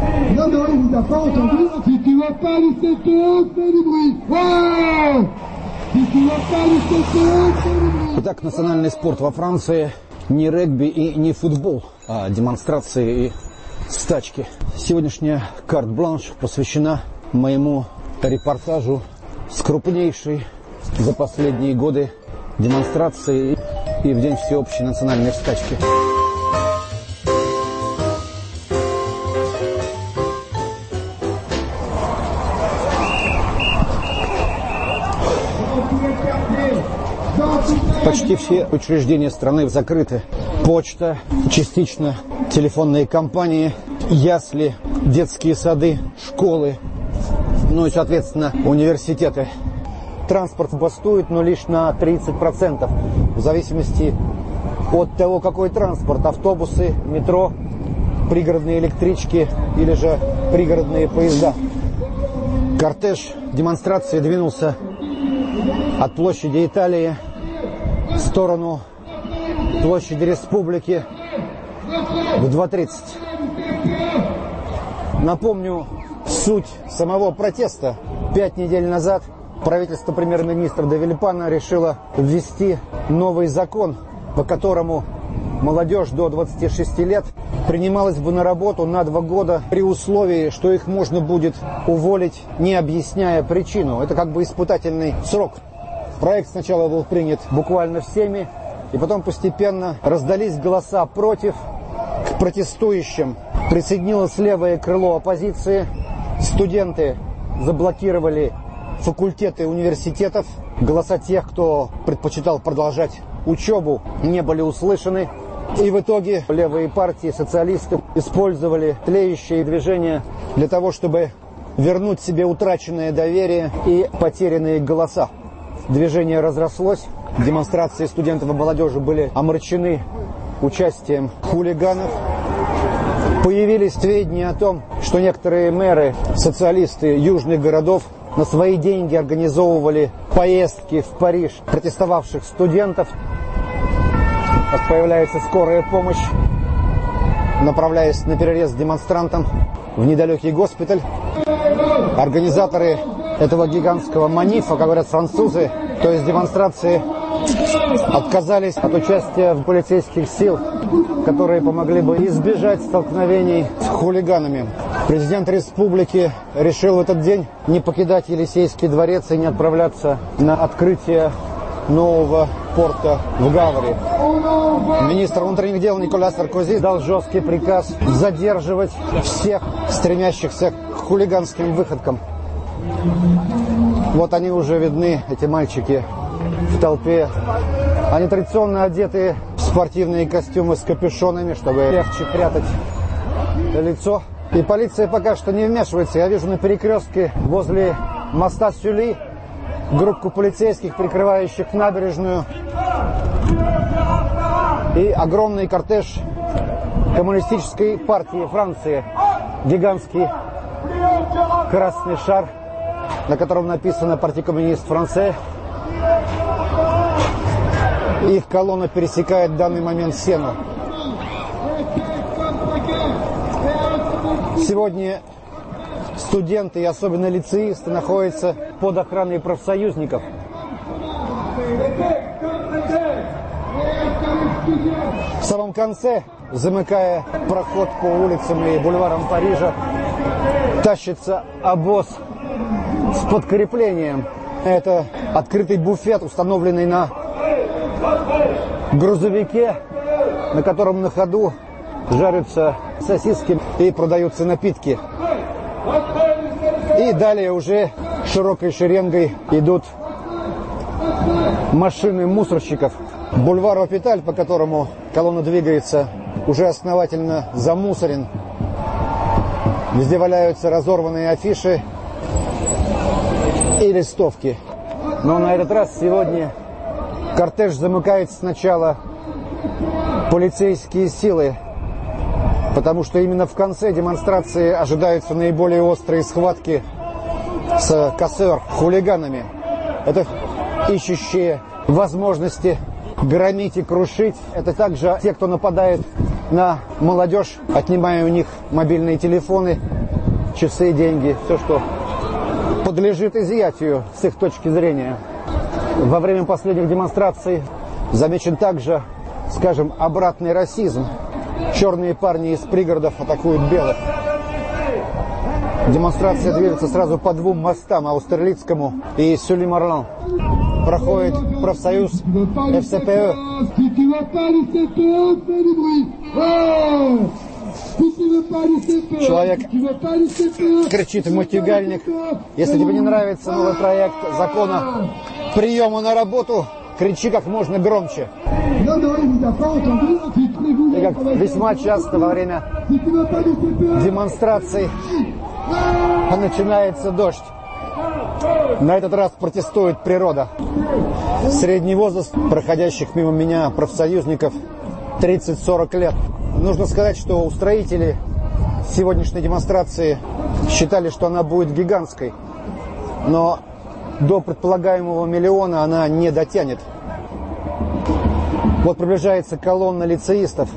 Non, non, il vous a pas entendu. Si tu vas pas laisser te fais du bruit. Ouais. Si tu vas pas laisser te fais du bruit. Итак, национальный спорт во Франции не регби и не футбол, а демонстрации и стачки. Сегодняшняя карт-бланш посвящена моему репортажу с крупнейшей за последние годы демонстрации и в день всеобщей национальной стачки. Почти все учреждения страны закрыты. Почта, частично телефонные компании, ясли, детские сады, школы, ну и, соответственно, университеты. Транспорт бастует, но лишь на 30%, в зависимости от того, какой транспорт. Автобусы, метро, пригородные электрички или же пригородные поезда. Кортеж демонстрации двинулся от площади Италии в сторону площади Республики в 2:30. Напомню суть самого протеста. 5 недель назад правительство премьер-министра де Вильпана решило ввести новый закон, по которому молодежь до 26 лет принималась бы на работу на 2 года при условии, что их можно будет уволить, не объясняя причину. Это как бы испытательный срок. Проект сначала был принят буквально всеми, и потом постепенно раздались голоса против. К протестующим присоединилось левое крыло оппозиции. Студенты заблокировали факультеты университетов. Голоса тех, кто предпочитал продолжать учебу, не были услышаны. И в итоге левые партии, социалисты использовали тлеющие движения для того, чтобы вернуть себе утраченное доверие и потерянные голоса. Движение разрослось, демонстрации студентов и молодежи были омрачены участием хулиганов. Появились сведения о том, что некоторые мэры, социалисты южных городов на свои деньги организовывали поездки в Париж протестовавших студентов. Как появляется скорая помощь, направляясь на перерез демонстрантам в недалекий госпиталь. Организаторы этого гигантского манифа, как говорят французы, то есть демонстрации, отказались от участия в полицейских сил, которые помогли бы избежать столкновений с хулиганами. Президент республики решил в этот день не покидать Елисейский дворец и не отправляться на открытие нового порта в Гаври. Министр внутренних дел Николя Саркози дал жесткий приказ задерживать всех стремящихся к хулиганским выходкам. Вот они уже видны, эти мальчики в толпе. Они традиционно одеты в спортивные костюмы с капюшонами, чтобы легче прятать лицо. И полиция пока что не вмешивается. Я вижу на перекрестке возле моста Сюли группу полицейских, прикрывающих набережную, и огромный кортеж коммунистической партии Франции. Гигантский красный шар, на котором написано «Парти коммунист Франце». Их колонна пересекает в данный момент Сену. Сегодня студенты и особенно лицеисты находятся под охраной профсоюзников. В самом конце, замыкая проход по улицам и бульварам Парижа, тащится обоз с подкреплением. Это открытый буфет, установленный на грузовике, на котором на ходу жарятся сосиски и продаются напитки. И далее уже широкой шеренгой идут машины мусорщиков. Бульвар Опиталь, по которому колонна двигается, уже основательно замусорен. Везде валяются разорванные афиши и листовки. Но на этот раз сегодня кортеж замыкает сначала полицейские силы, потому что именно в конце демонстрации ожидаются наиболее острые схватки с кассер-хулиганами. Это ищущие возможности громить и крушить. Это также те, кто нападает на молодежь, отнимая у них мобильные телефоны, часы, деньги, все, что подлежит изъятию с их точки зрения. Во время последних демонстраций замечен также, скажем, обратный расизм. Черные парни из пригородов атакуют белых. Демонстрация движется сразу по двум мостам, Аустерлицкому и Сюли-Марлан. Проходит профсоюз ФСП. Человек кричит в мутигальник: если тебе не нравится новый проект закона приема на работу, кричи как можно громче. И как весьма часто во время демонстраций начинается дождь. На этот раз протестует природа. Средний возраст проходящих мимо меня профсоюзников 30-40 лет. Нужно сказать, что устроители сегодняшней демонстрации считали, что она будет гигантской. Но до предполагаемого миллиона она не дотянет. Вот приближается колонна лицеистов.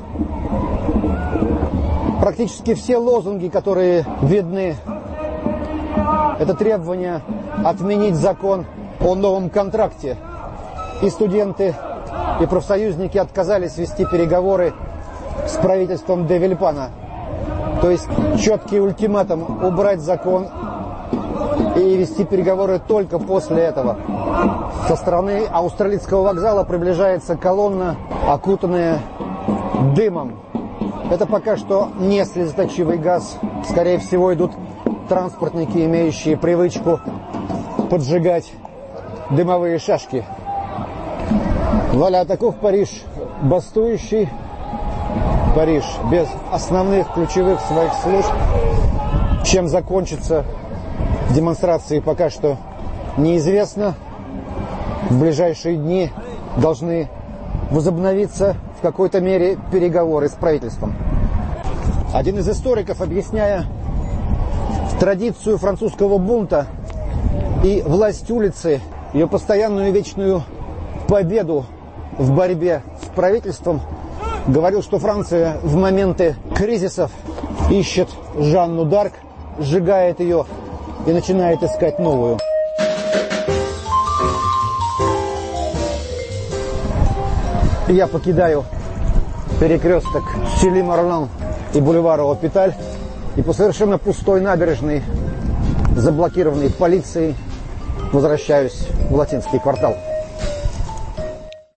Практически все лозунги, которые видны, это требование отменить закон о новом контракте. И студенты, и профсоюзники отказались вести переговоры с правительством де Вильпана. То есть четкий ультиматум убрать закон и вести переговоры только после этого. Со стороны Аустерлицкого вокзала приближается колонна, окутанная дымом. Это пока что не слезоточивый газ. Скорее всего, идут транспортники, имеющие привычку поджигать дымовые шашки. Вуаля, таков Париж, бастующий Париж, без основных ключевых своих служб. Чем закончится демонстрации, пока что неизвестно. В ближайшие дни должны возобновиться в какой-то мере переговоры с правительством. Один из историков, объясняя традицию французского бунта и власть улицы, ее постоянную и вечную победу в борьбе с правительством, говорил, что Франция в моменты кризисов ищет Жанну д'Арк, сжигает ее и начинает искать новую. Я покидаю перекресток Сюли-Марлан и бульвара Опиталь, и по совершенно пустой набережной, заблокированной полицией, возвращаюсь в Латинский квартал.